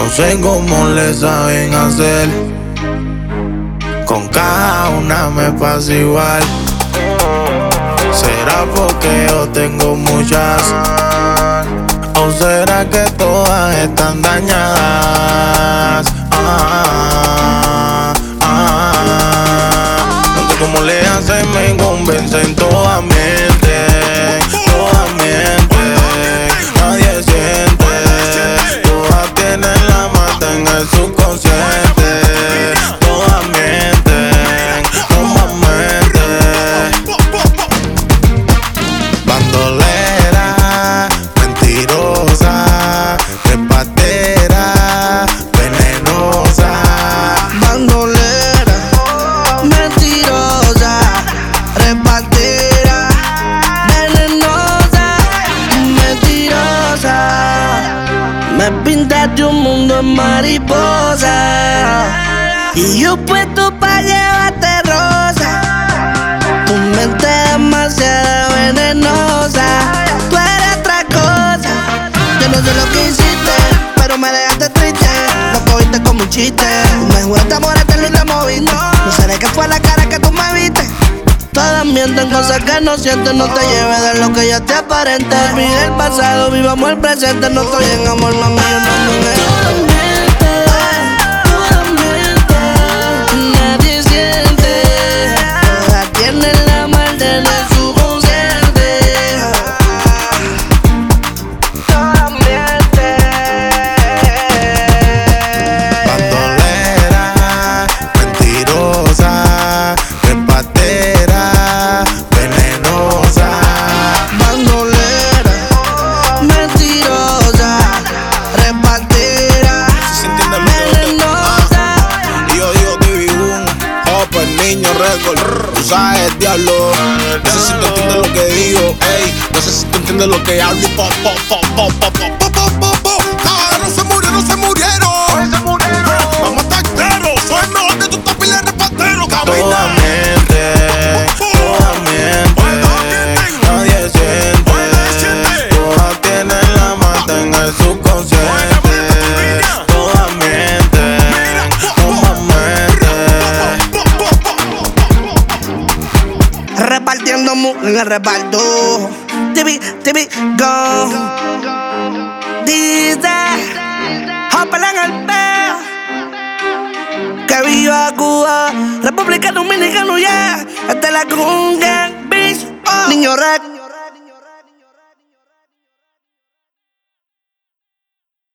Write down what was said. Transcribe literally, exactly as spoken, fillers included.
No sé cómo le saben hacer. Con cada una me pasa igual. ¿Será porque yo tengo muchas? ¿O será que todas están dañadas? Ah, ah, ah. No sé cómo le hacen, me convencen. Todas mienten, todas mienten. Nadie siente. Todas tienen la mata en el subconsciente. Todas mienten, todas mienten. Bandolera, mentirosa, repatera, venenosa. Bandolera, mentirosa, repatera, venenosa, mentirosa. Me pintaste un mundo en mariposa y yo puesto pa' llevarte rosa. Tu mente es demasiado venenosa. Tú eres otra cosa. Yo no sé lo que hiciste, pero me dejaste triste. Lo cogiste como un chiste. Me jugaste amor eterno y lo moviste. No sé de qué fue la cara que tú me viste. Todas mienten cosas que no sienten. No te lleves de lo que ya te aparenta. Vive el pasado, vivamos el presente. No estoy en amor, mami, yo no me Tú sabes, diablo. No sé si tú entiendes lo que digo, ey. No sé si tú entiendes lo que hablo. Po, po, po, po, po, po, po, po, po, po. Ah, no se murieron, no se murieron. No se murieron. Vamos a estar claros. Soy mejor que tú, tu pila de repatero. Todas mienten, todas mienten. Nadie siente. Todas tienen la mata en el subconsciente. Todas mienten, todas mienten. Repartiendo mu en el reparto. T V, T V, go. Dice, Hopper en el peo. Que viva Cuba, República Dominicana, yeah. Esta es la Gungan Beach, oh. Niño Rec.